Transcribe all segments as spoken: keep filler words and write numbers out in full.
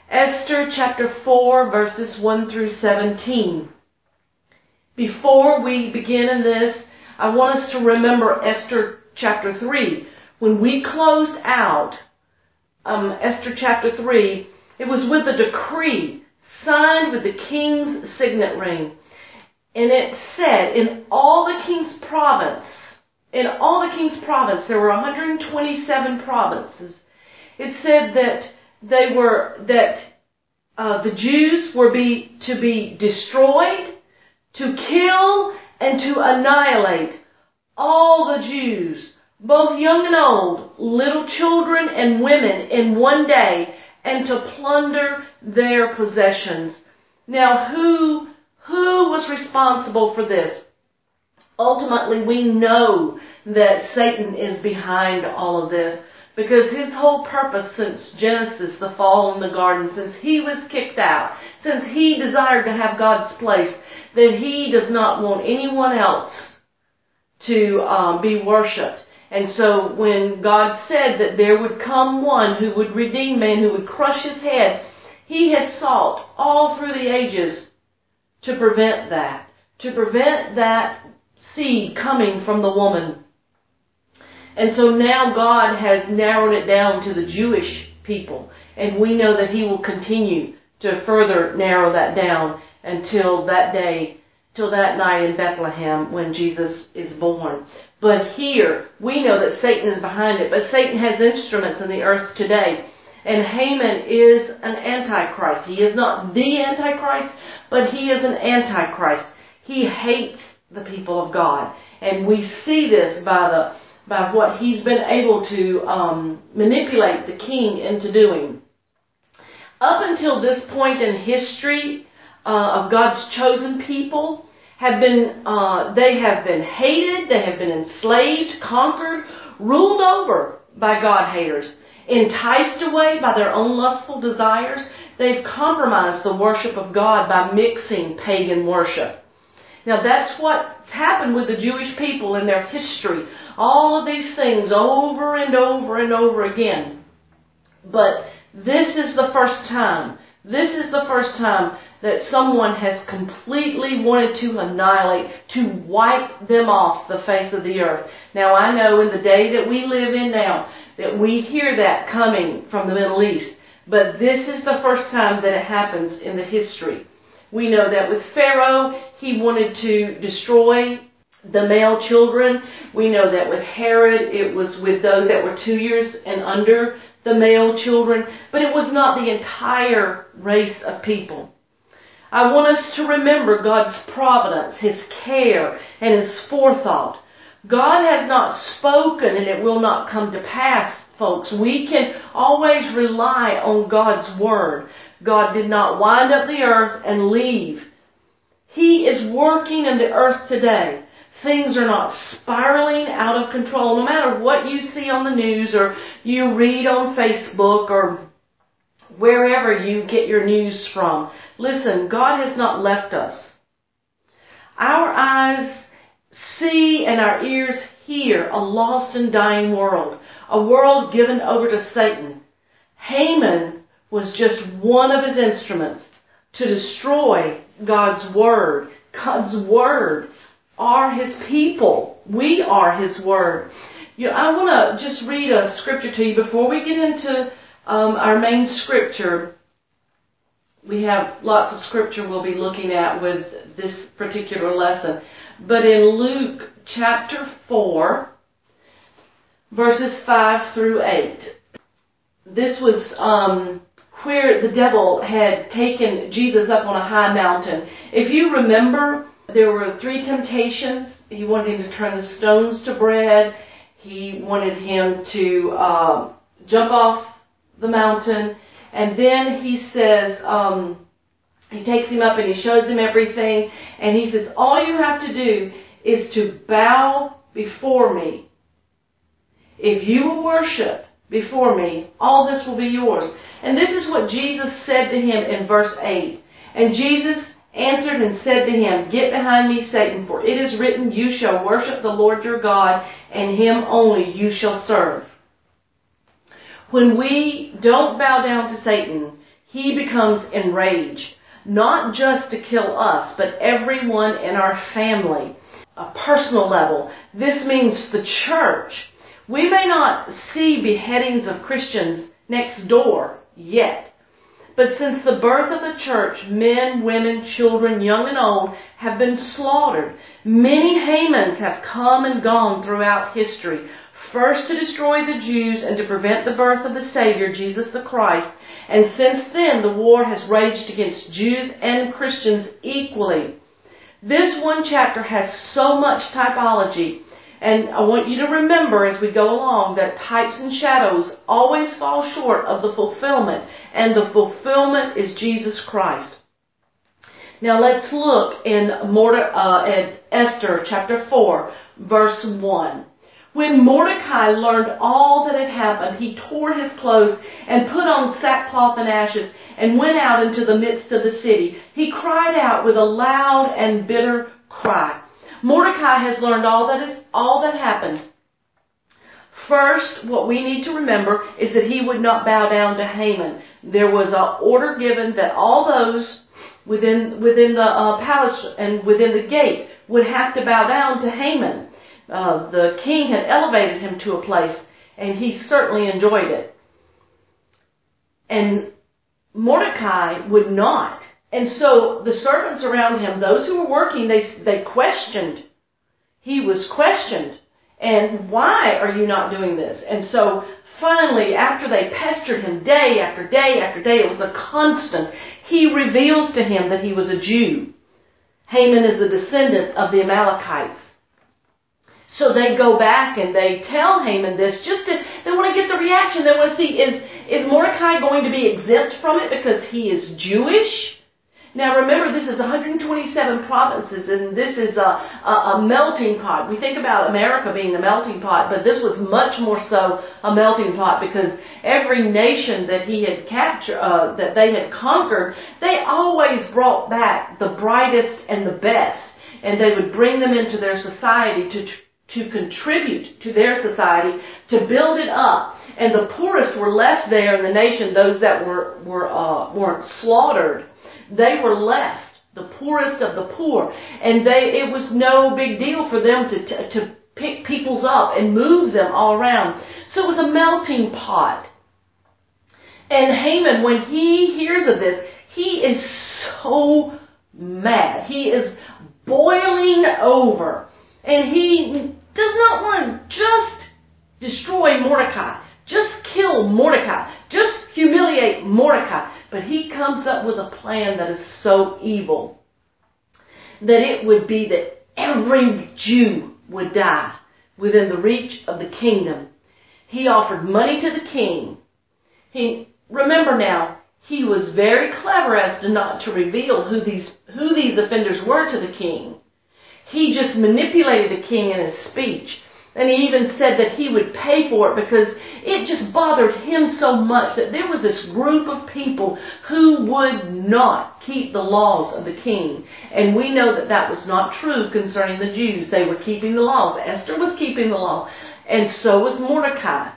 Esther chapter four, verses one through seventeen. Before we begin in this, I want us to remember Esther chapter three. When we closed out um, Esther chapter three, it was with a decree signed with the king's signet ring. And it said, in all the king's province, in all the king's province, there were one hundred twenty-seven provinces. It said that they were, that uh, the Jews were be, to be destroyed, to kill, and to annihilate all the Jews, both young and old, little children and women, in one day, and to plunder their possessions. Now, who, who was responsible for this? Ultimately, we know that Satan is behind all of this, because his whole purpose since Genesis, the fall in the garden, since he was kicked out, since he desired to have God's place, that he does not want anyone else to um, be worshipped. And so when God said that there would come one who would redeem man, who would crush his head, he has sought all through the ages to prevent that, to prevent that seed coming from the woman. And so now God has narrowed it down to the Jewish people. And we know that he will continue to further narrow that down until that day, till that night in Bethlehem when Jesus is born. But here, we know that Satan is behind it. But Satan has instruments in the earth today. And Haman is an antichrist. He is not the antichrist, but he is an antichrist. He hates the people of God. And we see this by the by what he's been able to um, manipulate the king into doing. Up until this point in history uh, of God's chosen people, have been uh, they have been hated, they have been enslaved, conquered, ruled over by God haters, enticed away by their own lustful desires. They've compromised the worship of God by mixing pagan worship. Now that's what's happened with the Jewish people in their history. All of these things over and over and over again. But this is the first time, this is the first time that someone has completely wanted to annihilate, to wipe them off the face of the earth. Now I know in the day that we live in now that we hear that coming from the Middle East. But this is the first time that it happens in the history. We know that with Pharaoh, he wanted to destroy the male children. We know that with Herod, it was with those that were two years and under, the male children. But it was not the entire race of people. I want us to remember God's providence, his care, and his forethought. God has not spoken and it will not come to pass, folks. We can always rely on God's word. God did not wind up the earth and leave. He is working in the earth today. Things are not spiraling out of control. No matter what you see on the news or you read on Facebook or wherever you get your news from. Listen, God has not left us. Our eyes see and our ears hear a lost and dying world. A world given over to Satan. Haman was just one of his instruments to destroy God's Word. God's Word are his people. We are his Word. You know, I want to just read a scripture to you before we get into um, our main scripture. We have lots of scripture we'll be looking at with this particular lesson. But in Luke chapter four, verses five through eight, this was um, where the devil had taken Jesus up on a high mountain. If you remember, there were three temptations. He wanted him to turn the stones to bread. He wanted him to uh, jump off the mountain. And then he says, um, he takes him up and he shows him everything. And he says, all you have to do is to bow before me. If you will worship before me, all this will be yours. And this is what Jesus said to him in verse eight. And Jesus answered and said to him, get behind me, Satan, for it is written, you shall worship the Lord your God, and him only you shall serve. When we don't bow down to Satan, he becomes enraged, not just to kill us, but everyone in our family. A personal level. This means the church. We may not see beheadings of Christians next door yet, but since the birth of the church, men, women, children, young and old have been slaughtered. Many Hamans have come and gone throughout history, first to destroy the Jews and to prevent the birth of the Savior, Jesus the Christ. And since then, the war has raged against Jews and Christians equally. This one chapter has so much typology, and I want you to remember as we go along that types and shadows always fall short of the fulfillment, and the fulfillment is Jesus Christ. Now let's look in Morde- uh, at Esther chapter four, verse one. When Mordecai learned all that had happened, he tore his clothes and put on sackcloth and ashes and went out into the midst of the city. He cried out with a loud and bitter cry. Mordecai has learned all that is all that happened. First, what we need to remember is that he would not bow down to Haman. There was an order given that all those within within the uh, palace and within the gate would have to bow down to Haman. Uh, the king had elevated him to a place, and he certainly enjoyed it. And Mordecai would not. And so the servants around him, those who were working, they they questioned. He was questioned. And why are you not doing this? And so finally, after they pestered him day after day after day, it was a constant, he reveals to him that he was a Jew. Haman is the descendant of the Amalekites. So they go back and they tell Haman this just to, they want to get the reaction. They want to see, is, is Mordecai going to be exempt from it because he is Jewish? Now remember, this is one hundred twenty-seven provinces, and this is a, a, a melting pot. We think about America being a melting pot, but this was much more so a melting pot because every nation that he had captured, uh, that they had conquered, they always brought back the brightest and the best, and they would bring them into their society to to contribute to their society, to build it up. And the poorest were left there in the nation, those that were, were, uh, weren't slaughtered. They were left, the poorest of the poor. And they, it was no big deal for them to, to, to pick peoples up and move them all around. So it was a melting pot. And Haman, when he hears of this, he is so mad. He is boiling over. And he does not want to just destroy Mordecai, just kill Mordecai, just humiliate Mordecai. But he comes up with a plan that is so evil that it would be that every Jew would die within the reach of the kingdom. He offered money to the king. He, remember now, he was very clever as to not to reveal who these, who these offenders were to the king. He just manipulated the king in his speech. And he even said that he would pay for it because it just bothered him so much that there was this group of people who would not keep the laws of the king. And we know that that was not true concerning the Jews. They were keeping the laws. Esther was keeping the law. And so was Mordecai.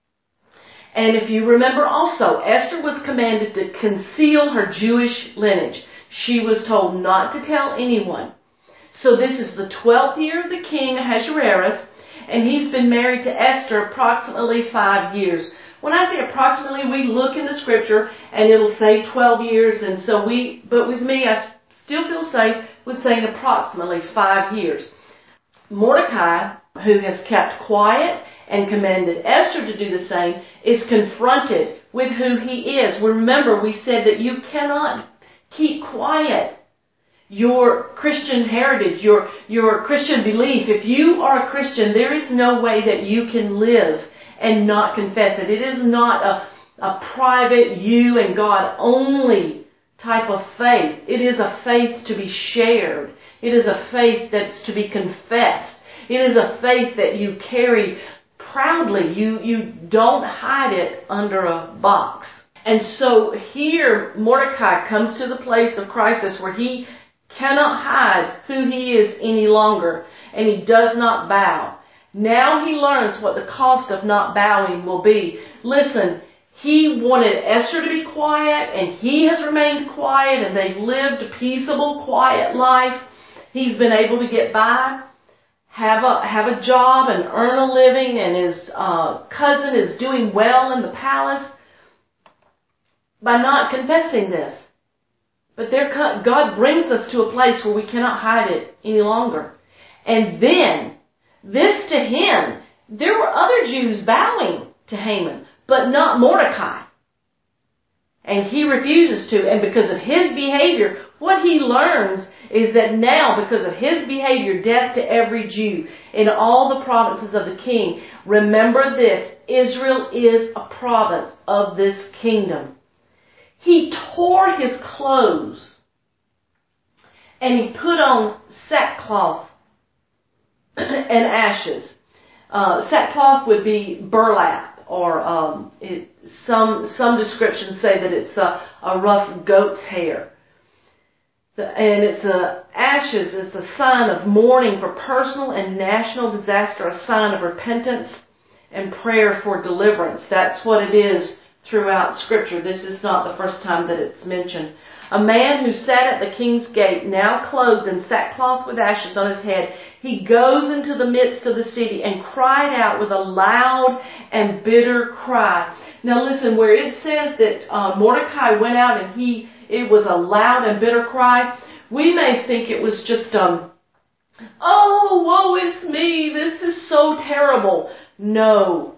And if you remember also, Esther was commanded to conceal her Jewish lineage. She was told not to tell anyone. So this is the twelfth year of the king Ahasuerus, and he's been married to Esther approximately five years. When I say approximately, we look in the scripture and it'll say twelve years, and so we, but with me, I still feel safe with saying approximately five years. Mordecai, who has kept quiet and commanded Esther to do the same, is confronted with who he is. Remember, we said that you cannot keep quiet your Christian heritage, your, your Christian belief. If you are a Christian, there is no way that you can live and not confess it. It is not a, a private you and God only type of faith. It is a faith to be shared. It is a faith that's to be confessed. It is a faith that you carry proudly. You, you don't hide it under a box. And so here Mordecai comes to the place of crisis where he cannot hide who he is any longer, and he does not bow. Now he learns what the cost of not bowing will be. Listen, He wanted Esther to be quiet, and he has remained quiet, and they've lived a peaceable, quiet life. He's been able to get by, have a have a job, and earn a living, and his uh, cousin is doing well in the palace by not confessing this. But there, God brings us to a place where we cannot hide it any longer. And then, this to him, there were other Jews bowing to Haman, but not Mordecai. And he refuses to, and because of his behavior, what he learns is that now, because of his behavior, death to every Jew in all the provinces of the king. Remember this, Israel is a province of this kingdom. He tore his clothes and he put on sackcloth and ashes. Uh, sackcloth would be burlap, or um, it, some some descriptions say that it's a, a rough goat's hair. The, and it's a, ashes is the sign of mourning for personal and national disaster, a sign of repentance and prayer for deliverance. That's what it is throughout Scripture. This is not the first time that it's mentioned. A man who sat at the king's gate, now clothed in sackcloth with ashes on his head, he goes into the midst of the city and cried out with a loud and bitter cry. Now listen, where it says that uh, Mordecai went out and he, it was a loud and bitter cry, we may think it was just, um, oh, woe is me, this is so terrible. No.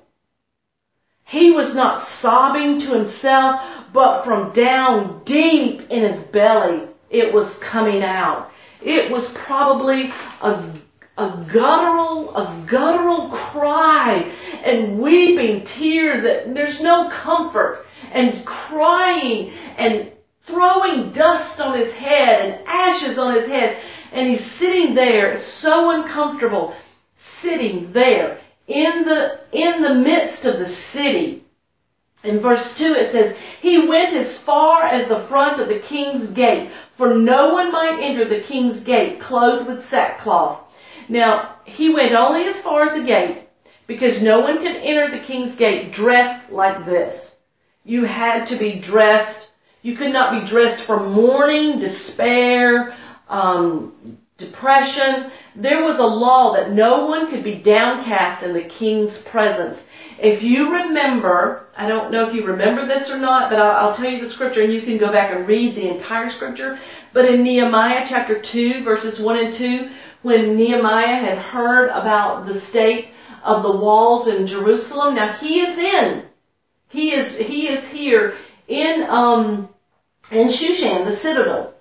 He was not sobbing to himself, but from down deep in his belly, it was coming out. It was probably a, a guttural, a guttural cry and weeping tears that there's no comfort, and crying and throwing dust on his head and ashes on his head. And he's sitting there so uncomfortable, sitting there in the, in the midst of the city. In verse two it says, he went as far as the front of the king's gate, for no one might enter the king's gate clothed with sackcloth. Now, he went only as far as the gate, because no one could enter the king's gate dressed like this. You had to be dressed. You could not be dressed for mourning, despair, um, depression. There was a law that no one could be downcast in the king's presence. If you remember, I don't know if you remember this or not, but I'll, I'll tell you the scripture and you can go back and read the entire scripture. But in Nehemiah chapter two, verses one and two, when Nehemiah had heard about the state of the walls in Jerusalem, now he is in, he is, he is here in, um, in Shushan, the citadel.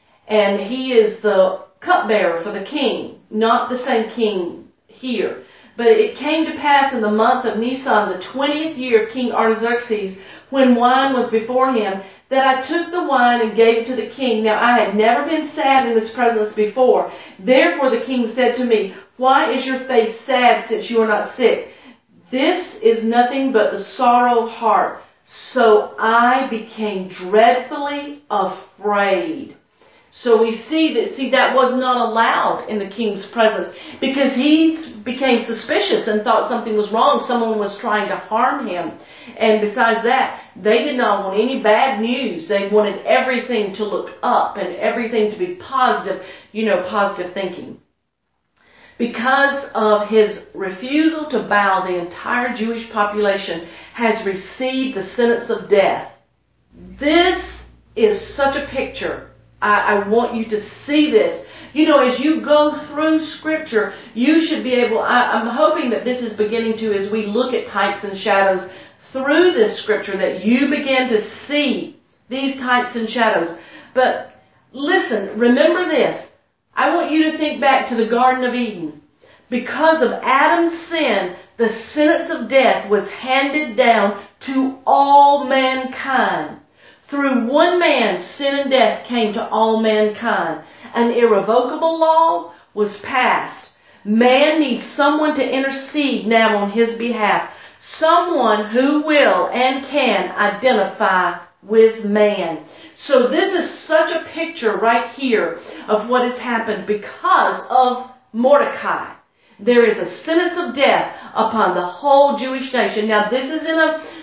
And he is the cupbearer for the king, not the same king here. But it came to pass in the month of Nisan, the twentieth year of King Artaxerxes, when wine was before him, that I took the wine and gave it to the king. Now I had never been sad in his presence before. Therefore the king said to me, why is your face sad since you are not sick? This is nothing but the sorrow of heart. So I became dreadfully afraid. So we see that, see, that was not allowed in the king's presence, because he became suspicious and thought something was wrong. Someone was trying to harm him. And besides that, they did not want any bad news. They wanted everything to look up and everything to be positive, you know, positive thinking. Because of his refusal to bow, the entire Jewish population has received the sentence of death. This is such a picture. I, I want you to see this. You know, as you go through Scripture, you should be able, I, I'm hoping that this is beginning to, as we look at types and shadows through this Scripture, that you begin to see these types and shadows. But listen, remember this. I want you to think back to the Garden of Eden. Because of Adam's sin, the sentence of death was handed down to all mankind. Through one man, sin and death came to all mankind. An irrevocable law was passed. Man needs someone to intercede now on his behalf. Someone who will and can identify with man. So this is such a picture right here of what has happened because of Mordecai. There is a sentence of death upon the whole Jewish nation. Now this is in a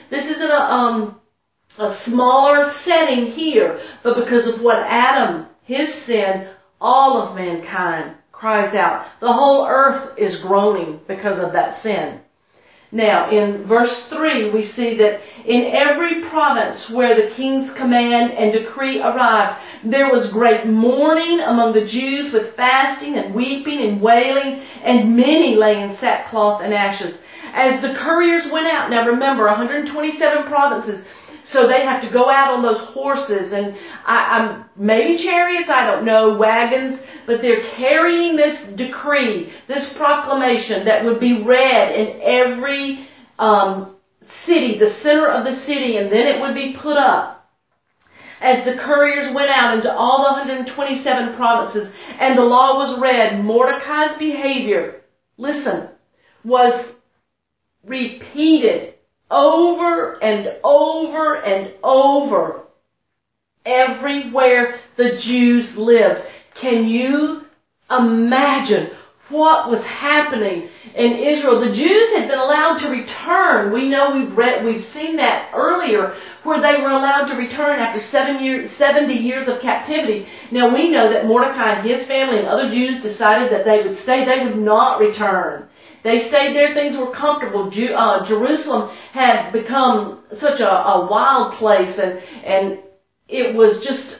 this isn't a, um, a smaller setting here, but because of what Adam, his sin, all of mankind cries out. The whole earth is groaning because of that sin. Now, in verse three, we see that in every province where the king's command and decree arrived, there was great mourning among the Jews with fasting and weeping and wailing, and many lay in sackcloth and ashes. As the couriers went out, now remember, one hundred twenty-seven provinces, so they have to go out on those horses and I, I'm, maybe chariots, I don't know, wagons, but they're carrying this decree, this proclamation that would be read in every um, city, the center of the city, and then it would be put up. As the couriers went out into all the one hundred twenty-seven provinces and the law was read, Mordecai's behavior, listen, was repeated over and over and over everywhere the Jews lived. Can you imagine what was happening in Israel? The Jews had been allowed to return. We know we've read, we've seen that earlier, where they were allowed to return after seven years, seventy years of captivity. Now we know that Mordecai and his family and other Jews decided that they would stay. They would not return. They stayed there. Things were comfortable. Ju- uh, Jerusalem had become such a, a wild place, and and it was just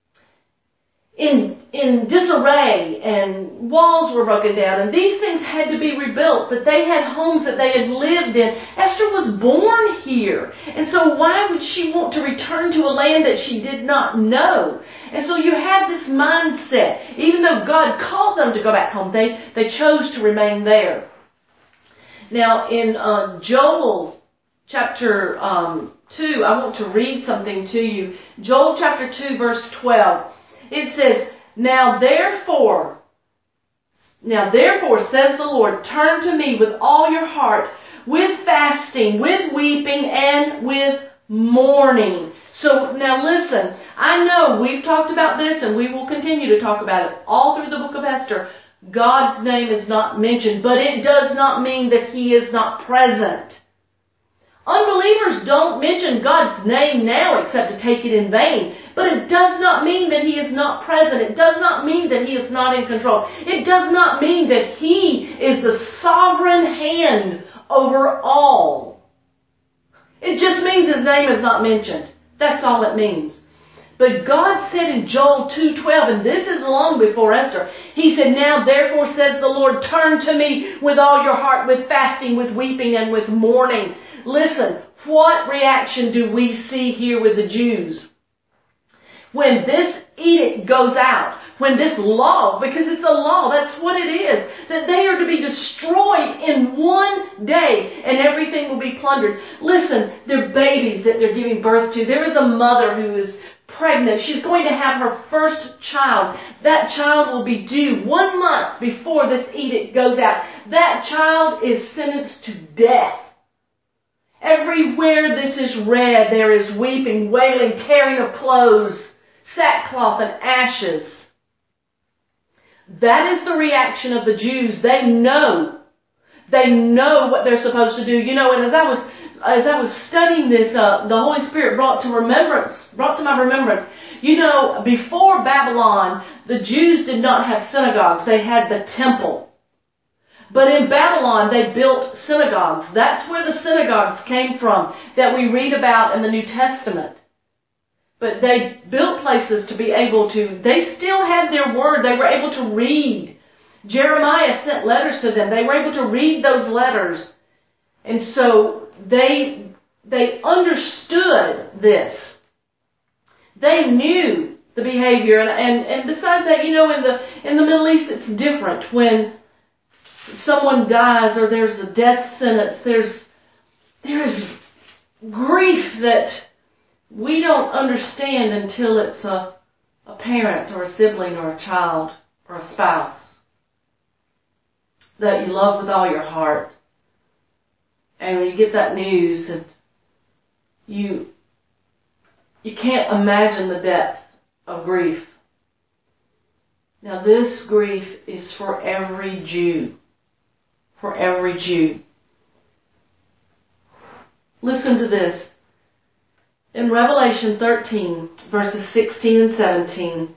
in in disarray, and walls were broken down, and these things had to be rebuilt. But they had homes that they had lived in. Esther was born here, and so why would she want to return to a land that she did not know? And so you have this mindset. Even though God called them to go back home, they they chose to remain there. Now, in uh, Joel chapter um, two, I want to read something to you. Joel chapter two, verse twelve. It says, Now therefore, now therefore, says the Lord, turn to me with all your heart, with fasting, with weeping, and with mourning. So now listen, I know we've talked about this and we will continue to talk about it all through the book of Esther. God's name is not mentioned, but it does not mean that He is not present. Unbelievers don't mention God's name now except to take it in vain. But it does not mean that He is not present. It does not mean that He is not in control. It does not mean that He is the sovereign hand over all. It just means His name is not mentioned. That's all it means. But God said in Joel two twelve, and this is long before Esther, He said, Now therefore says the Lord, turn to me with all your heart, with fasting, with weeping, and with mourning. Listen, what reaction do we see here with the Jews? When this edict goes out, when this law, because it's a law, that's what it is, that they are to be destroyed in one day and everything will be plundered. Listen, they're babies that they're giving birth to. There is a mother who is pregnant. She's going to have her first child. That child will be due one month before this edict goes out. That child is sentenced to death. Everywhere this is read, there is weeping, wailing, tearing of clothes, sackcloth and ashes. That is the reaction of the Jews. They know. They know what they're supposed to do. You know, and as I was As I was studying this, uh, the Holy Spirit brought to remembrance, brought to my remembrance. You know, before Babylon, the Jews did not have synagogues. They had the temple. But in Babylon, they built synagogues. That's where the synagogues came from that we read about in the New Testament. But they built places to be able to, they still had their word. They were able to read. Jeremiah sent letters to them. They were able to read those letters. And so They they understood this. They knew the behavior, and, and, and besides that, you know, in the in the Middle East, it's different. When someone dies or there's a death sentence, there's there's grief that we don't understand until it's a a parent or a sibling or a child or a spouse that you love with all your heart. And when you get that news, and you you can't imagine the depth of grief. Now this grief is for every Jew. For every Jew. Listen to this. In Revelation thirteen, verses sixteen and seventeen,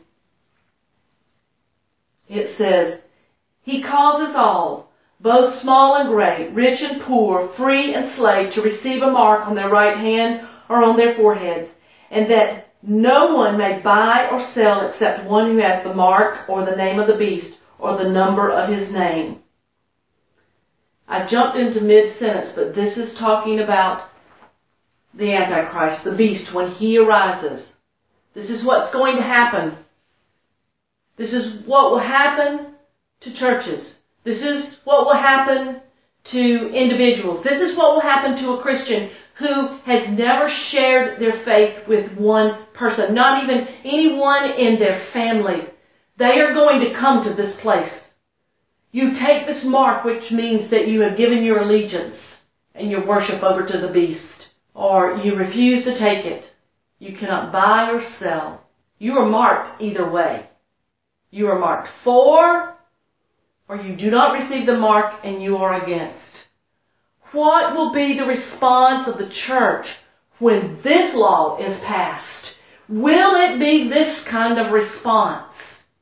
it says, He causes all, both small and great, rich and poor, free and slave, to receive a mark on their right hand or on their foreheads, and that no one may buy or sell except one who has the mark or the name of the beast or the number of his name. I jumped into mid-sentence, but this is talking about the Antichrist, the beast, when he arises. This is what's going to happen. This is what will happen to churches. This is what will happen to individuals. This is what will happen to a Christian who has never shared their faith with one person, not even anyone in their family. They are going to come to this place. You take this mark, which means that you have given your allegiance and your worship over to the beast, or you refuse to take it. You cannot buy or sell. You are marked either way. You are marked for, or you do not receive the mark and you are against. What will be the response of the church when this law is passed? Will it be this kind of response?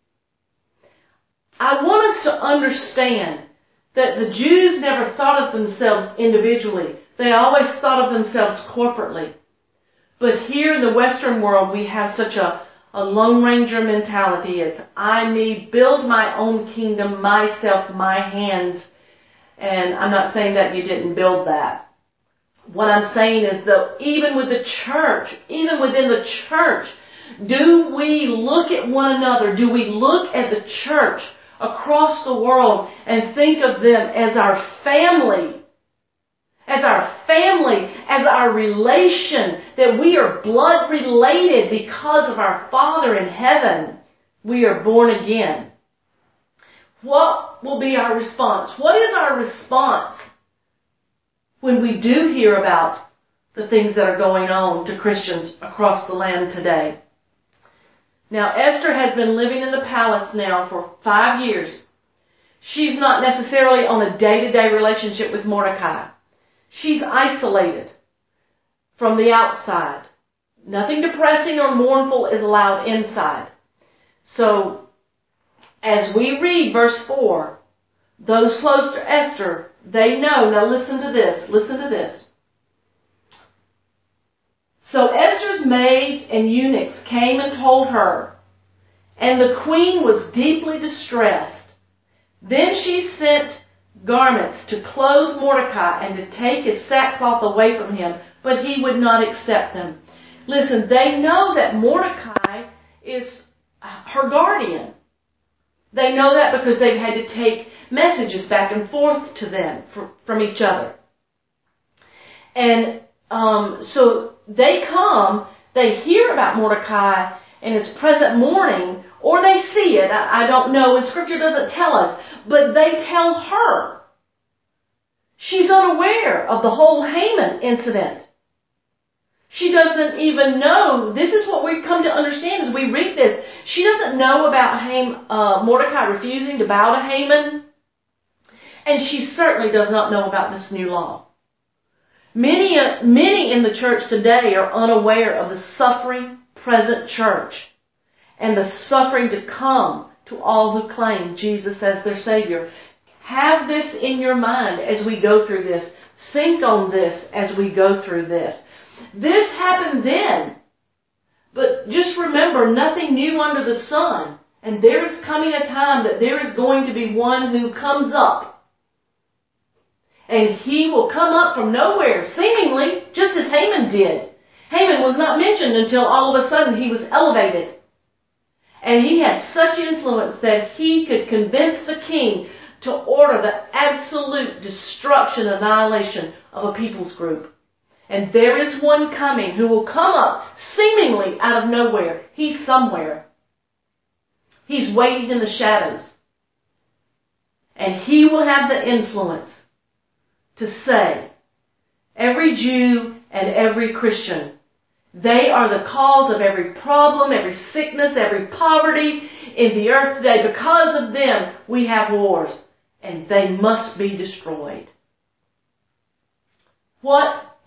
I want us to understand that the Jews never thought of themselves individually. They always thought of themselves corporately. But here in the Western world, we have such a, a Lone Ranger mentality. It's I, me, build my own kingdom, myself, my hands. And I'm not saying that you didn't build that. What I'm saying is that even with the church, even within the church, do we look at one another? Do we look at the church across the world and think of them as our family? As our family, as our relation, that we are blood related because of our Father in heaven. We are born again. What will be our response? What is our response when we do hear about the things that are going on to Christians across the land today? Now, Esther has been living in the palace now for five years. She's not necessarily on a day-to-day relationship with Mordecai. She's isolated from the outside. Nothing depressing or mournful is allowed inside. So, as we read verse four, those close to Esther, they know. Now listen to this. Listen to this. So Esther's maids and eunuchs came and told her, and the queen was deeply distressed. Then she sent garments to clothe Mordecai and to take his sackcloth away from him, but he would not accept them. Listen, they know that Mordecai is her guardian. They know that because they've had to take messages back and forth to them from, from each other. And um, so they come, they hear about Mordecai and his present mourning, or they see it. I, I don't know, and Scripture doesn't tell us, but they tell her. She's unaware of the whole Haman incident. She doesn't even know. This is what we've come to understand as we read this. She doesn't know about Ham, uh, Mordecai refusing to bow to Haman. And she certainly does not know about this new law. Many, uh, many in the church today are unaware of the suffering present church and the suffering to come to all who claim Jesus as their Savior. Have this in your mind as we go through this. Think on this as we go through this. This happened then. But just remember, nothing new under the sun. And there is coming a time that there is going to be one who comes up. And he will come up from nowhere, seemingly, just as Haman did. Haman was not mentioned until all of a sudden he was elevated. And he had such influence that he could convince the king to order the absolute destruction, annihilation of a people's group. And there is one coming who will come up seemingly out of nowhere. He's somewhere. He's waiting in the shadows. And he will have the influence to say, every Jew and every Christian, they are the cause of every problem, every sickness, every poverty in the earth today. Because of them, we have wars, and they must be destroyed. What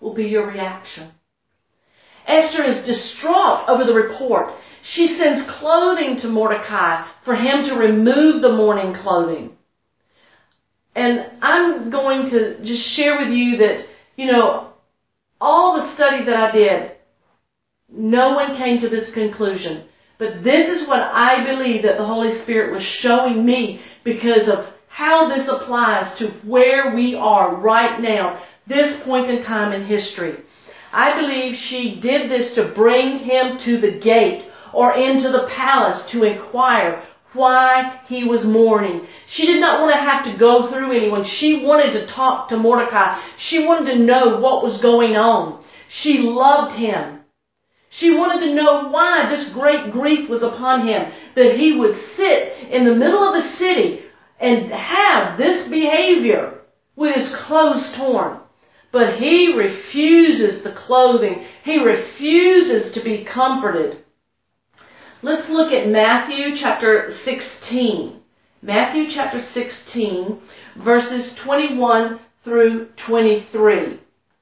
will be your reaction? Esther is distraught over the report. She sends clothing to Mordecai for him to remove the mourning clothing. And I'm going to just share with you that, you know, all the study that I did, no one came to this conclusion. But this is what I believe that the Holy Spirit was showing me because of how this applies to where we are right now, this point in time in history. I believe she did this to bring him to the gate or into the palace to inquire why he was mourning. She did not want to have to go through anyone. She wanted to talk to Mordecai. She wanted to know what was going on. She loved him. She wanted to know why this great grief was upon him, that he would sit in the middle of the city and have this behavior with his clothes torn. But he refuses the clothing. He refuses to be comforted. Let's look at Matthew chapter sixteen. Matthew chapter sixteen, verses twenty-one through twenty-three.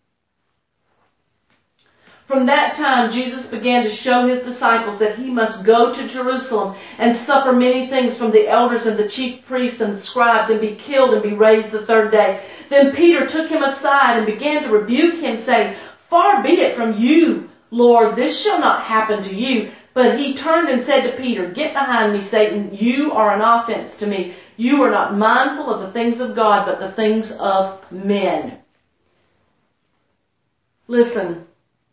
From that time, Jesus began to show his disciples that he must go to Jerusalem and suffer many things from the elders and the chief priests and the scribes and be killed and be raised the third day. Then Peter took him aside and began to rebuke him, saying, "Far be it from you, Lord, this shall not happen to you." But he turned and said to Peter, "Get behind me, Satan. You are an offense to me. You are not mindful of the things of God, but the things of men." Listen.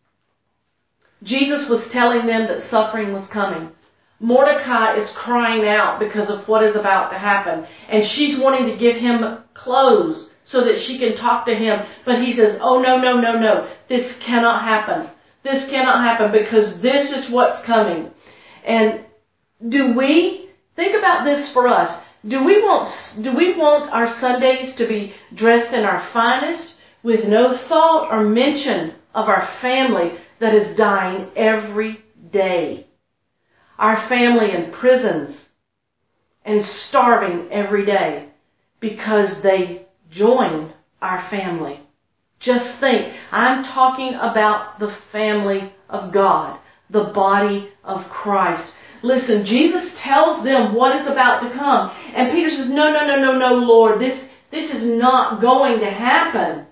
Jesus was telling them that suffering was coming. Mordecai is crying out because of what is about to happen. And she's wanting to give him clothes so that she can talk to him. But he says, oh, no, no, no, no. This cannot happen. This cannot happen because this is what's coming. And do we, think about this for us. Do we want, do we want our Sundays to be dressed in our finest with no thought or mention of our family that is dying every day? Our family in prisons and starving every day because they joined our family. Just think, I'm talking about the family of God, the body of Christ. Listen, Jesus tells them what is about to come. And Peter says, no, no, no, no, no, Lord, this, this is not going to happen.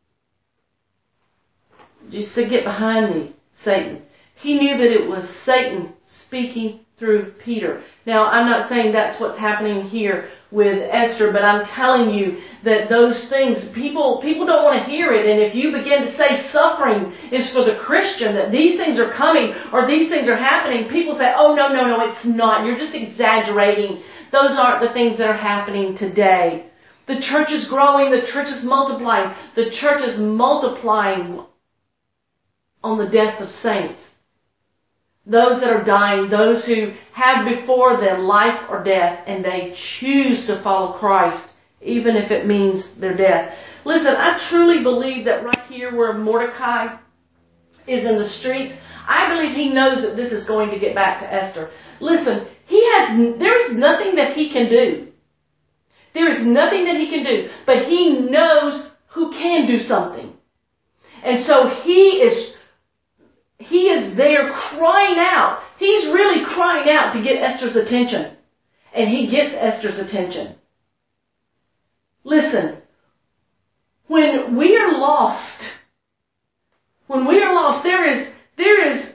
Jesus said, "Get behind me, Satan." He knew that it was Satan speaking through Peter. Now, I'm not saying that's what's happening here with Esther, but I'm telling you that those things, people people don't want to hear it. And if you begin to say suffering is for the Christian, that these things are coming or these things are happening, people say, oh, no, no, no, it's not. You're just exaggerating. Those aren't the things that are happening today. The church is growing. The church is multiplying. The church is multiplying on the death of saints. Those that are dying, those who have before them life or death, and they choose to follow Christ, even if it means their death. Listen, I truly believe that right here where Mordecai is in the streets, I believe he knows that this is going to get back to Esther. Listen, he has, there's nothing that he can do. There is nothing that he can do, but he knows who can do something. And so he is He is there crying out. He's really crying out to get Esther's attention. And he gets Esther's attention. Listen, when we are lost, when we are lost, there is, there is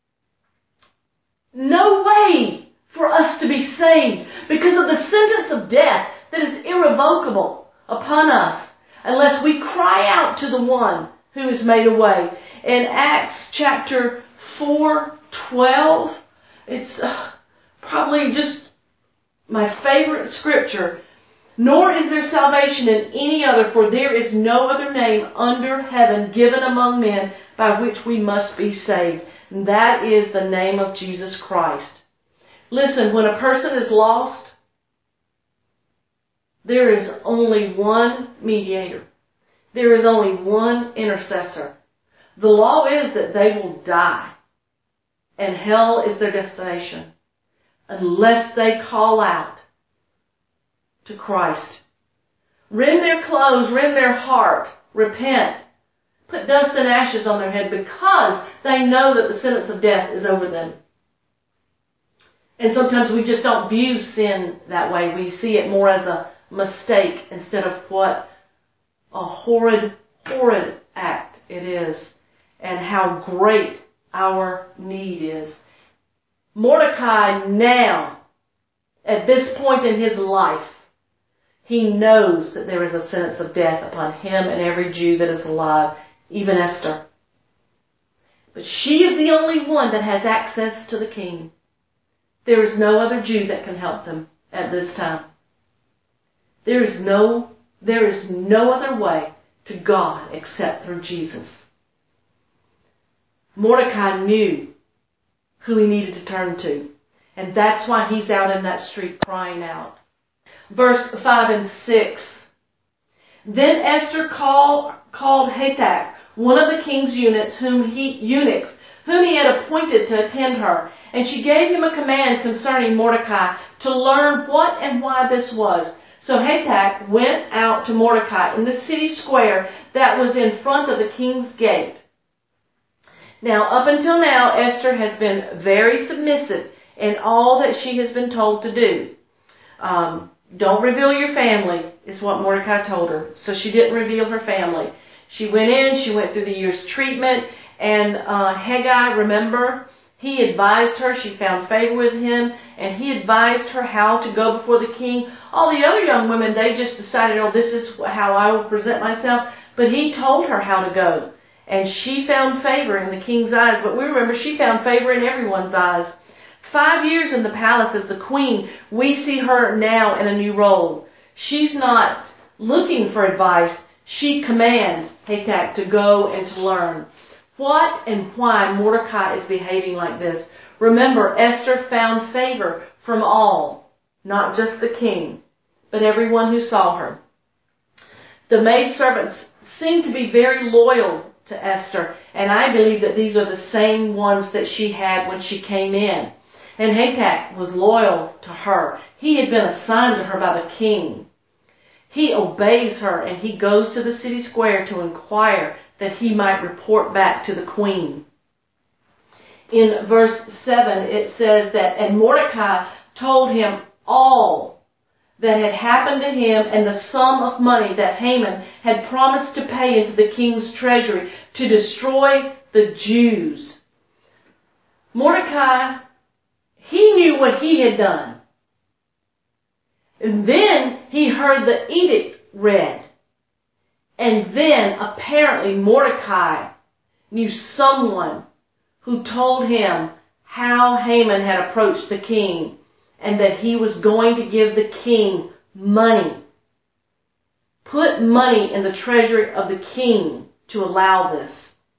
no way for us to be saved because of the sentence of death that is irrevocable upon us unless we cry out to the one who has made a way. In Acts chapter four twelve, it's uh, probably just my favorite scripture. Nor is there salvation in any other, for there is no other name under heaven given among men by which we must be saved. And that is the name of Jesus Christ. Listen, when a person is lost, there is only one mediator. There is only one intercessor. The law is that they will die, and hell is their destination, unless they call out to Christ. Rend their clothes, rend their heart, repent, put dust and ashes on their head because they know that the sentence of death is over them. And sometimes we just don't view sin that way. We see it more as a mistake instead of what a horrid, horrid act it is and how great our need is. Mordecai now, at this point in his life, he knows that there is a sentence of death upon him and every Jew that is alive, even Esther. But she is the only one that has access to the king. There is no other Jew that can help them at this time. There is no, there is no other way to God except through Jesus. Mordecai knew who he needed to turn to. And that's why he's out in that street crying out. Verse five and six. Then Esther called, called Hathach, one of the king's eunuchs, whom he, eunuchs, whom he had appointed to attend her. And she gave him a command concerning Mordecai to learn what and why this was. So Hathach went out to Mordecai in the city square that was in front of the king's gate. Now, up until now, Esther has been very submissive in all that she has been told to do. Um, don't reveal your family, is what Mordecai told her. So she didn't reveal her family. She went in, she went through the year's treatment, and uh, Haggai, remember, he advised her, she found favor with him, and he advised her how to go before the king. All the other young women, they just decided, oh, this is how I will present myself. But he told her how to go. And she found favor in the king's eyes. But we remember she found favor in everyone's eyes. Five years in the palace as the queen, we see her now in a new role. She's not looking for advice. She commands Hathach to go and to learn. What and why Mordecai is behaving like this? Remember, Esther found favor from all, not just the king, but everyone who saw her. The maidservants seem to be very loyal to Esther, and I believe that these are the same ones that she had when she came in. And Hathach was loyal to her. He had been assigned to her by the king. He obeys her, and he goes to the city square to inquire that he might report back to the queen. In verse seven, it says that, and Mordecai told him all that had happened to him and the sum of money that Haman had promised to pay into the king's treasury to destroy the Jews. Mordecai, he knew what he had done. And then he heard the edict read. And then apparently Mordecai knew someone who told him how Haman had approached the king and that he was going to give the king money. Put money in the treasury of the king to allow this.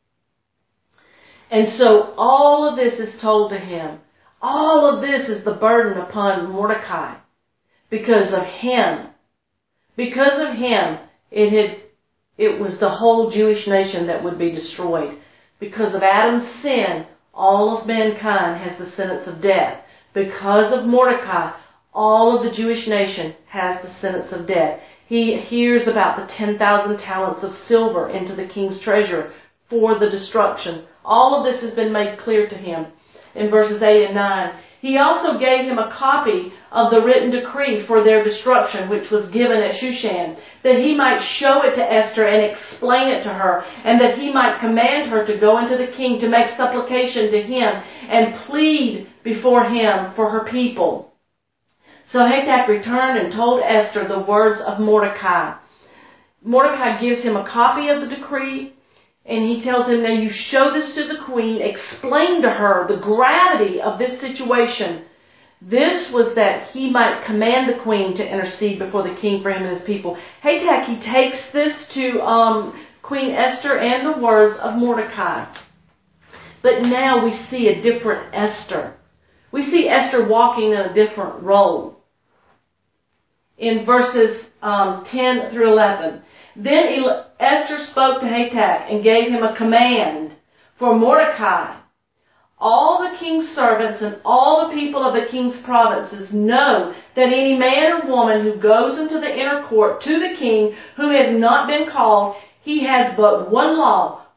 And so all of this is told to him. All of this is the burden upon Mordecai. Because of him. Because of him, it had, it was the whole Jewish nation that would be destroyed. Because of Adam's sin, all of mankind has the sentence of death. Because of Mordecai, all of the Jewish nation has the sentence of death. He hears about the ten thousand talents of silver into the king's treasure for the destruction. All of this has been made clear to him in verses eight and nine. He also gave him a copy of the written decree for their destruction, which was given at Shushan, that he might show it to Esther and explain it to her, and that he might command her to go into the king to make supplication to him and plead before him for her people. So Hathach returned and told Esther the words of Mordecai. Mordecai gives him a copy of the decree, and he tells him, now you show this to the queen, explain to her the gravity of this situation. This was that he might command the queen to intercede before the king for him and his people. Hathach, he takes this to um, Queen Esther and the words of Mordecai. But now we see a different Esther. We see Esther walking in a different role. In verses um, ten through eleven. Then Esther spoke to Hathach and gave him a command for Mordecai. All the king's servants and all the people of the king's provinces know that any man or woman who goes into the inner court to the king who has not been called, he has but one law,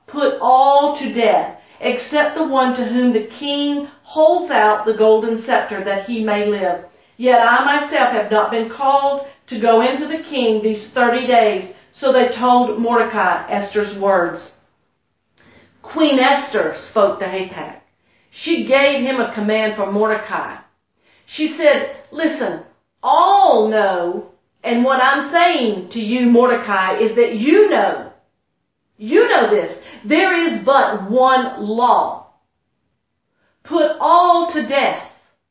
put all to death, except the one to whom the king holds out the golden scepter, that he may live. Yet I myself have not been called to go into the king these thirty days. So they told Mordecai Esther's words. Queen Esther spoke to Hathach. She gave him a command for Mordecai. She said, listen, all know, and what I'm saying to you, Mordecai, is that you know, you know this, there is but one law. Put all to death.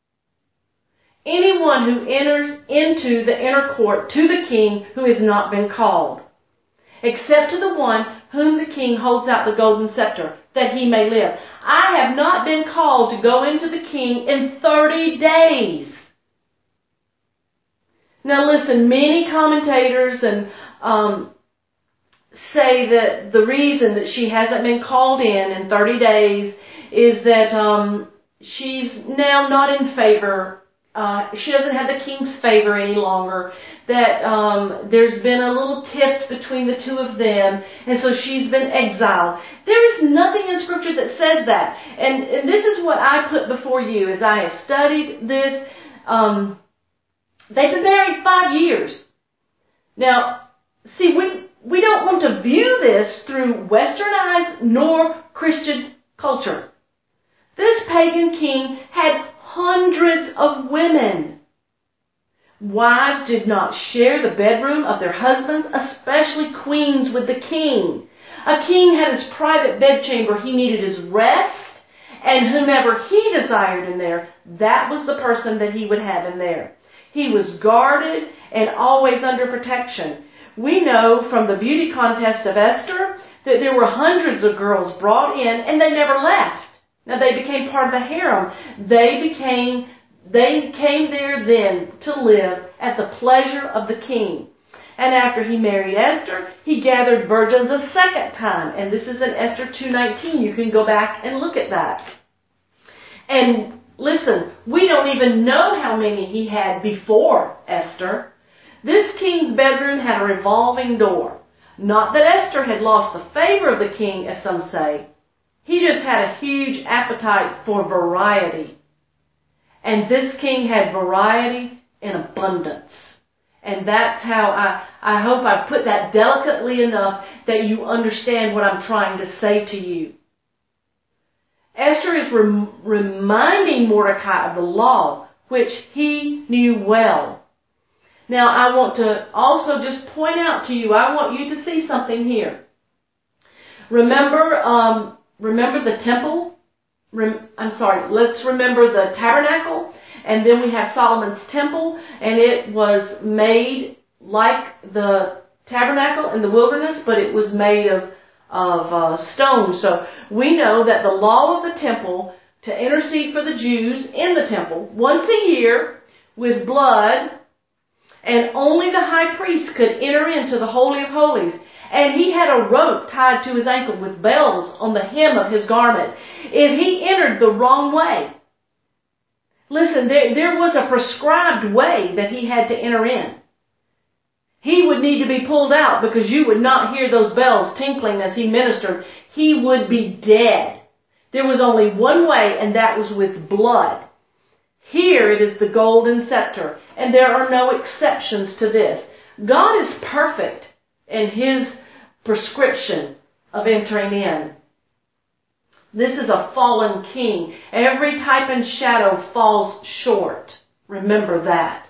Anyone who enters into the inner court to the king who has not been called, except to the one whom the king holds out the golden scepter, that he may live. I have not been called to go into the king in thirty days. Now listen, many commentators and um, say that the reason that she hasn't been called in in thirty days is that um, she's now not in favor. Uh, she doesn't have the king's favor any longer, that um, there's been a little tiff between the two of them, and so she's been exiled. There is nothing in Scripture that says that. And, and this is what I put before you as I have studied this. Um, they've been married five years. Now, see, we, we don't want to view this through Western eyes nor Christian culture. This pagan king had hundreds of women. Wives did not share the bedroom of their husbands, especially queens with the king. A king had his private bedchamber. He needed his rest, and whomever he desired in there, that was the person that he would have in there. He was guarded and always under protection. We know from the beauty contest of Esther that there were hundreds of girls brought in, and they never left. Now, they became part of the harem. They became, they came there then to live at the pleasure of the king. And after he married Esther, he gathered virgins a second time. And this is in Esther two nineteen. You can go back and look at that. And listen, we don't even know how many he had before Esther. This king's bedroom had a revolving door. Not that Esther had lost the favor of the king, as some say. He just had a huge appetite for variety. And this king had variety in abundance. And that's how I, I hope I put that delicately enough that you understand what I'm trying to say to you. Esther is rem- reminding Mordecai of the law, which he knew well. Now, I want to also just point out to you, I want you to see something here. Remember, um, Remember the temple? Rem- I'm sorry, let's remember the tabernacle. And then we have Solomon's temple. And it was made like the tabernacle in the wilderness, but it was made of, of uh, stone. So we know that the law of the temple to intercede for the Jews in the temple once a year with blood, and only the high priest could enter into the Holy of Holies. And he had a rope tied to his ankle with bells on the hem of his garment. If he entered the wrong way, listen, there, there was a prescribed way that he had to enter in. He would need to be pulled out because you would not hear those bells tinkling as he ministered. He would be dead. There was only one way, and that was with blood. Here it is the golden scepter, and there are no exceptions to this. God is perfect in His prescription of entering in. This is a fallen king. Every type and shadow falls short. Remember that.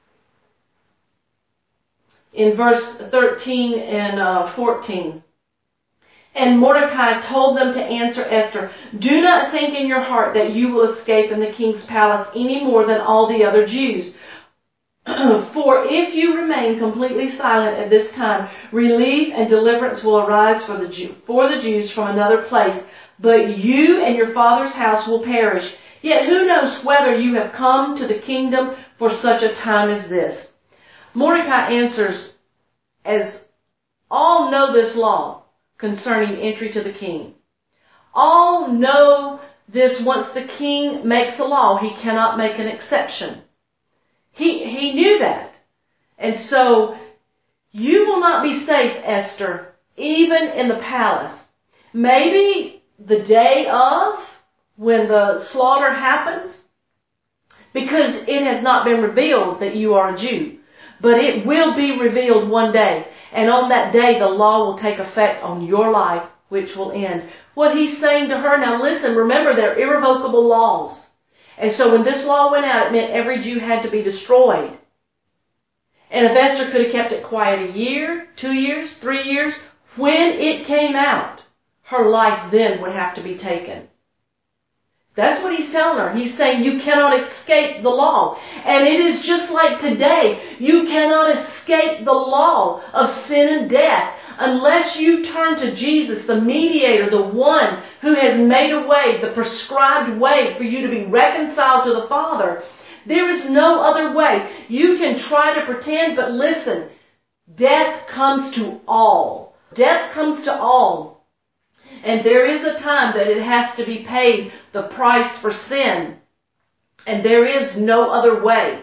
In verse thirteen and uh, fourteen. And Mordecai told them to answer Esther, "Do not think in your heart that you will escape in the king's palace any more than all the other Jews. For if you remain completely silent at this time, relief and deliverance will arise for the, Jew, for the Jews from another place. But you and your father's house will perish. Yet who knows whether you have come to the kingdom for such a time as this?" Mordecai answers, as all know this law concerning entry to the king. All know this. Once the king makes a law, he cannot make an exception. He, he knew that. And so, you will not be safe, Esther, even in the palace. Maybe the day of, when the slaughter happens, because it has not been revealed that you are a Jew. But it will be revealed one day. And on that day, the law will take effect on your life, which will end. What he's saying to her, now listen, remember, they're irrevocable laws. And so when this law went out, it meant every Jew had to be destroyed. And if Esther could have kept it quiet a year, two years, three years, when it came out, her life then would have to be taken. That's what he's telling her. He's saying you cannot escape the law. And it is just like today. You cannot escape the law of sin and death unless you turn to Jesus, the mediator, the one who has made a way, the prescribed way for you to be reconciled to the Father. There is no other way. You can try to pretend, but listen, death comes to all. Death comes to all. And there is a time that it has to be paid, the price for sin. And there is no other way.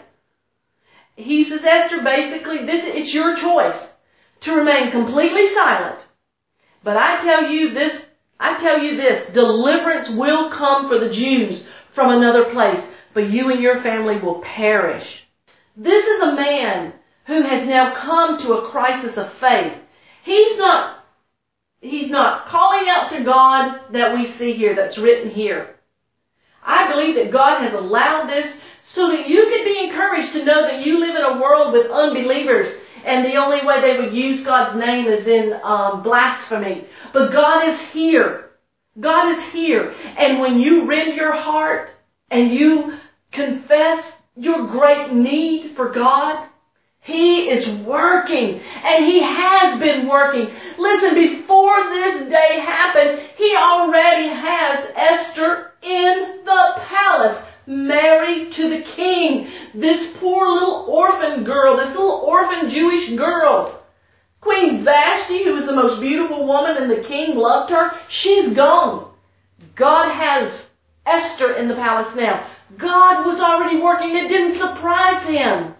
He says, Esther, basically, this it's your choice to remain completely silent. But I tell you this, I tell you this, deliverance will come for the Jews from another place, but you and your family will perish. This is a man who has now come to a crisis of faith. He's not He's not calling out to God that we see here, that's written here. I believe that God has allowed this so that you can be encouraged to know that you live in a world with unbelievers, and the only way they would use God's name is in um, blasphemy. But God is here. God is here. And when you rend your heart and you confess your great need for God, He is working, and He has been working. Listen, before this day happened, He already has Esther in the palace, married to the king. This poor little orphan girl, this little orphan Jewish girl, Queen Vashti, who was the most beautiful woman and the king loved her, she's gone. God has Esther in the palace now. God was already working. It didn't surprise Him.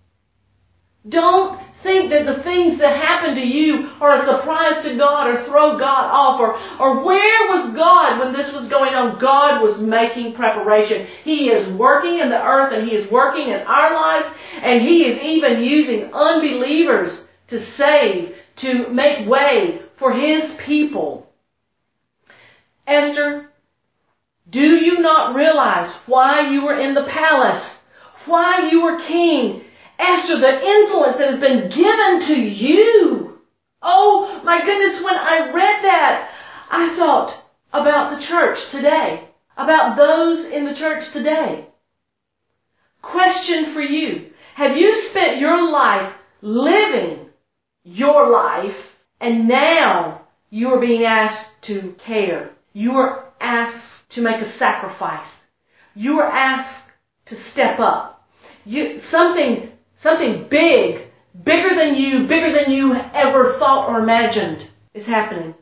Don't think that the things that happen to you are a surprise to God or throw God off or, or where was God when this was going on? God was making preparation. He is working in the earth and He is working in our lives, and He is even using unbelievers to save, to make way for His people. Esther, do you not realize why you were in the palace? Why you were king? Esther, the influence that has been given to you. Oh my goodness, when I read that, I thought about the church today, about those in the church today. Question for you. Have you spent your life living your life, and now you are being asked to care? You are asked to make a sacrifice. You are asked to step up. You, something Something big, bigger than you, bigger than you ever thought or imagined is happening.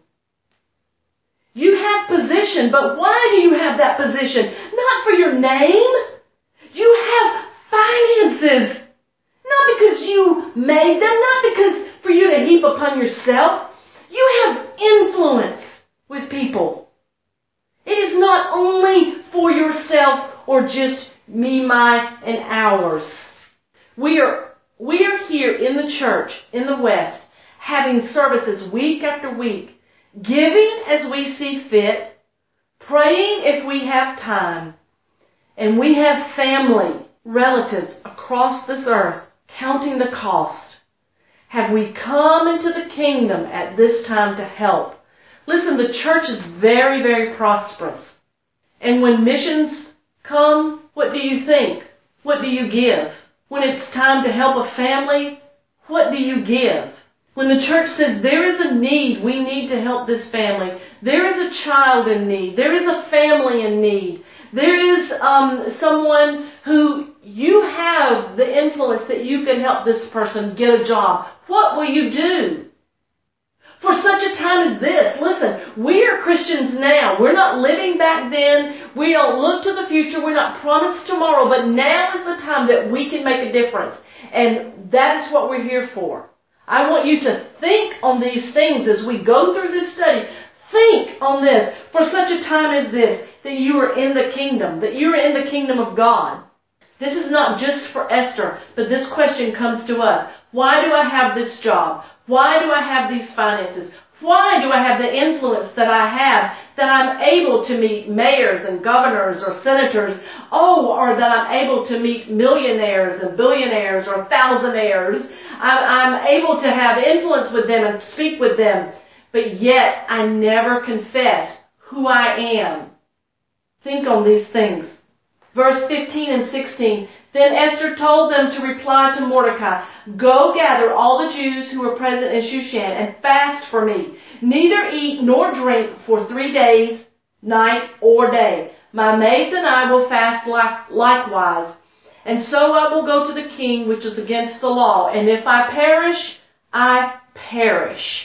You have position, but why do you have that position? Not for your name. You have finances. Not because you made them, not because for you to heap upon yourself. You have influence with people. It is not only for yourself or just me, my, and ours. We are, we are here in the church, in the West, having services week after week, giving as we see fit, praying if we have time, and we have family, relatives across this earth, counting the cost. Have we come into the kingdom at this time to help? Listen, the church is very, very prosperous. And when missions come, what do you think? What do you give? When it's time to help a family, what do you give? When the church says there is a need, we need to help this family. There is a child in need. There is a family in need. There is um, someone who you have the influence that you can help this person get a job. What will you do? For such a time as this, listen, we are Christians now. We're not living back then. We don't look to the future. We're not promised tomorrow. But now is the time that we can make a difference. And that is what we're here for. I want you to think on these things as we go through this study. Think on this, for such a time as this, that you are in the kingdom, that you are in the kingdom of God. This is not just for Esther, but this question comes to us. Why do I have this job? Why do I have these finances? Why do I have the influence that I have, that I'm able to meet mayors and governors or senators? Oh, or that I'm able to meet millionaires and billionaires or thousandaires. I'm, I'm able to have influence with them and speak with them. But yet I never confess who I am. Think on these things. Verse fifteen and sixteen. Then Esther told them to reply to Mordecai, "Go gather all the Jews who are present in Shushan and fast for me. Neither eat nor drink for three days, night or day. My maids and I will fast like, likewise. And so I will go to the king, which is against the law. And if I perish, I perish."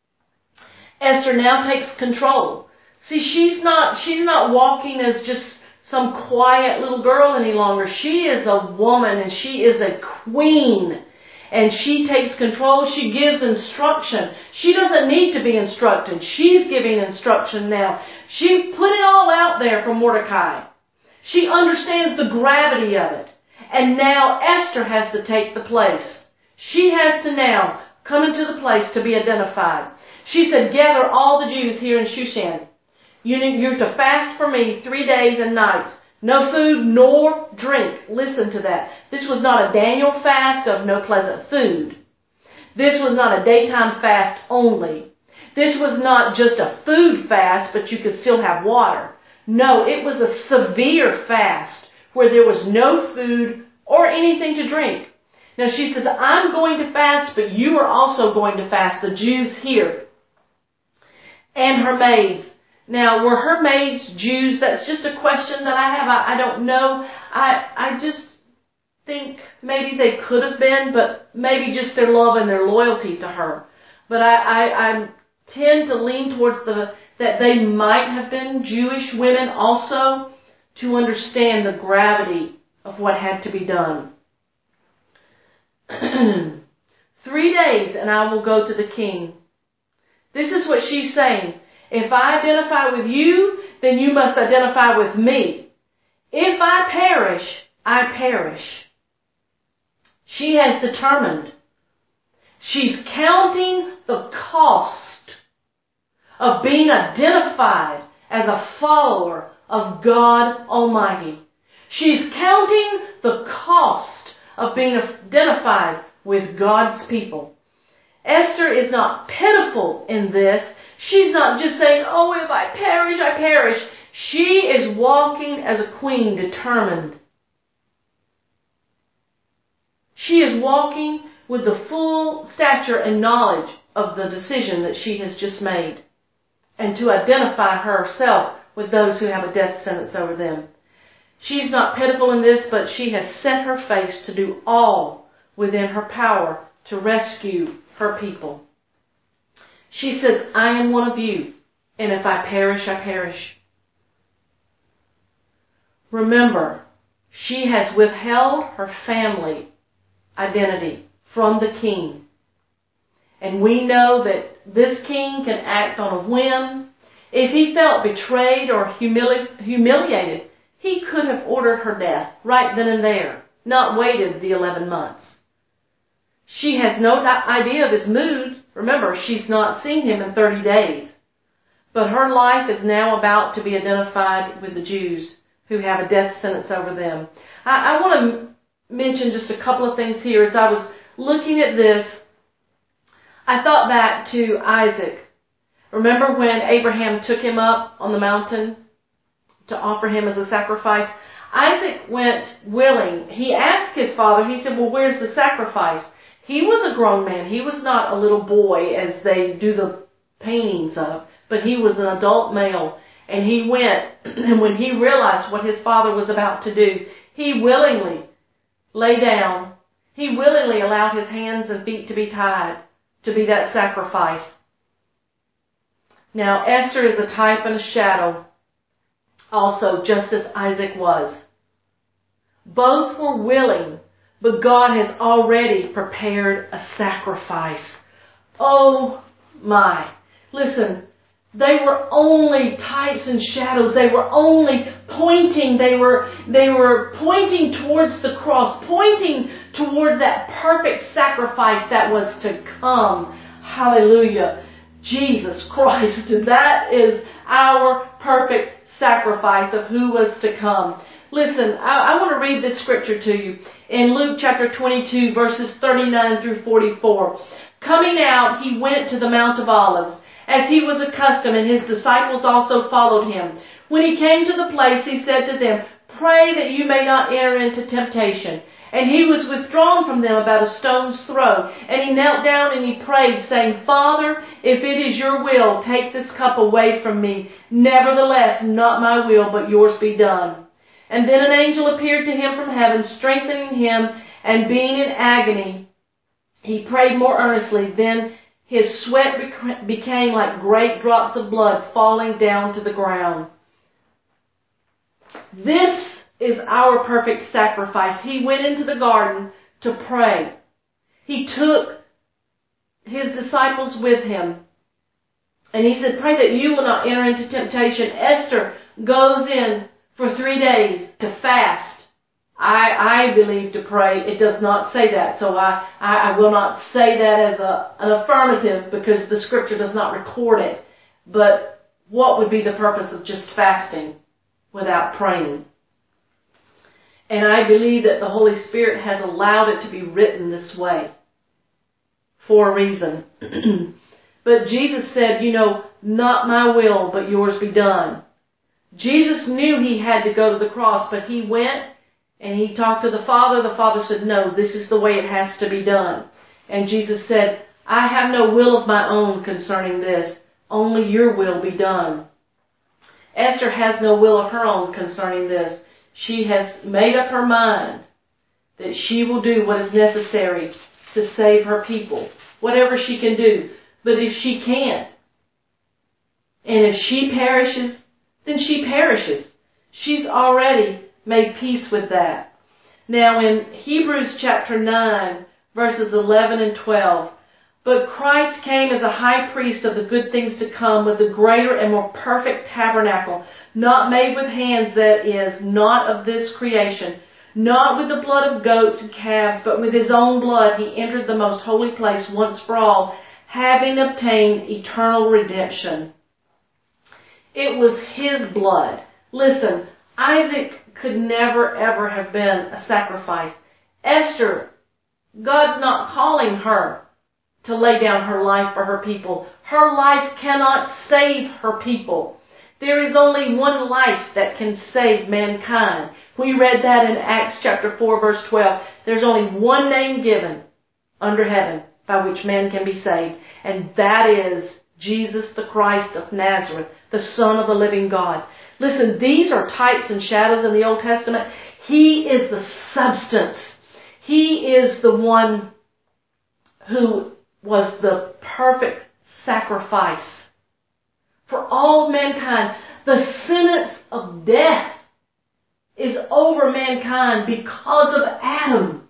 Esther now takes control. See, she's not, she's not walking as just some quiet little girl any longer. She is a woman and she is a queen. And she takes control. She gives instruction. She doesn't need to be instructed. She's giving instruction now. She put it all out there for Mordecai. She understands the gravity of it. And now Esther has to take the place. She has to now come into the place to be identified. She said, "Gather all the Jews here in Shushan. You're to fast for me three days and nights. No food nor drink." Listen to that. This was not a Daniel fast of no pleasant food. This was not a daytime fast only. This was not just a food fast, but you could still have water. No, it was a severe fast where there was no food or anything to drink. Now she says, "I'm going to fast, but you are also going to fast," the Jews here. And her maids. Now, were her maids Jews? That's just a question that I have. I, I don't know. I I just think maybe they could have been, but maybe just their love and their loyalty to her. But I, I, I tend to lean towards the that they might have been Jewish women also, to understand the gravity of what had to be done. Three days and I will go to the king. This is what she's saying. If I identify with you, then you must identify with me. If I perish, I perish. She has determined. She's counting the cost of being identified as a follower of God Almighty. She's counting the cost of being identified with God's people. Esther is not pitiful in this. She's not just saying, "Oh, if I perish, I perish." She is walking as a queen, determined. She is walking with the full stature and knowledge of the decision that she has just made, and to identify herself with those who have a death sentence over them. She's not pitiful in this, but she has set her face to do all within her power to rescue her people. She says, "I am one of you, and if I perish, I perish." Remember, she has withheld her family identity from the king. And we know that this king can act on a whim. If he felt betrayed or humili- humiliated, he could have ordered her death right then and there, not waited the eleven months. She has no idea of his mood. Remember, she's not seen him in thirty days. But her life is now about to be identified with the Jews who have a death sentence over them. I, I want to mention just a couple of things here. As I was looking at this, I thought back to Isaac. Remember when Abraham took him up on the mountain to offer him as a sacrifice? Isaac went willing. He asked his father, he said, "Well, where's the sacrifice?" He was a grown man. He was not a little boy as they do the paintings of, but he was an adult male. And he went, and when he realized what his father was about to do, he willingly lay down. He willingly allowed his hands and feet to be tied to be that sacrifice. Now, Esther is a type and a shadow also, just as Isaac was. Both were willing, but God has already prepared a sacrifice. Oh my. Listen, They were only types and shadows. They were only pointing. They were, they were pointing towards the cross, pointing towards that perfect sacrifice that was to come. Hallelujah. Jesus Christ. That is our perfect sacrifice of who was to come. Listen, I, I want to read this scripture to you in Luke chapter twenty-two, verses thirty-nine through forty-four. Coming out, he went to the Mount of Olives, as he was accustomed, and his disciples also followed him. When he came to the place, he said to them, "Pray that you may not enter into temptation." And he was withdrawn from them about a stone's throw. And he knelt down and he prayed, saying, "Father, if it is your will, take this cup away from me. Nevertheless, not my will, but yours be done." And then an angel appeared to him from heaven, strengthening him, and being in agony, he prayed more earnestly. Then his sweat became like great drops of blood falling down to the ground. This is our perfect sacrifice. He went into the garden to pray. He took his disciples with him. And he said, "Pray that you will not enter into temptation." Esther goes in for three days to fast. I, I believe to pray. It does not say that. So I, I, I will not say that as a, an affirmative because the scripture does not record it. But what would be the purpose of just fasting without praying? And I believe that the Holy Spirit has allowed it to be written this way for a reason. But Jesus said, you know, "Not my will, but yours be done." Jesus knew he had to go to the cross, but he went and he talked to the Father. The Father said, "No, this is the way it has to be done." And Jesus said, "I have no will of my own concerning this. Only your will be done." Esther has no will of her own concerning this. She has made up her mind that she will do what is necessary to save her people, whatever she can do. But if she can't, and if she perishes, then she perishes. She's already made peace with that. Now in Hebrews chapter nine, verses eleven and twelve, "But Christ came as a high priest of the good things to come with a greater and more perfect tabernacle, not made with hands, that is, not of this creation, not with the blood of goats and calves, but with his own blood he entered the most holy place once for all, having obtained eternal redemption." It was his blood. Listen, Isaac could never ever have been a sacrifice. Esther, God's not calling her to lay down her life for her people. Her life cannot save her people. There is only one life that can save mankind. We read that in Acts chapter four, verse twelve. There's only one name given under heaven by which man can be saved, and that is Jesus the Christ of Nazareth, the Son of the living God. Listen, these are types and shadows in the Old Testament. He is the substance. He is the one who was the perfect sacrifice for all of mankind. The sentence of death is over mankind because of Adam,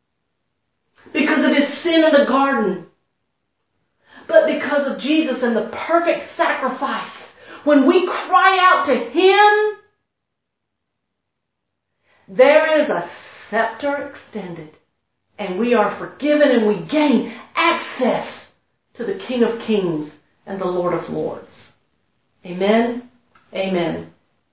because of his sin in the garden. But because of Jesus and the perfect sacrifice, when we cry out to him, there is a scepter extended, and we are forgiven, and we gain access to the King of Kings and the Lord of Lords. Amen. Amen.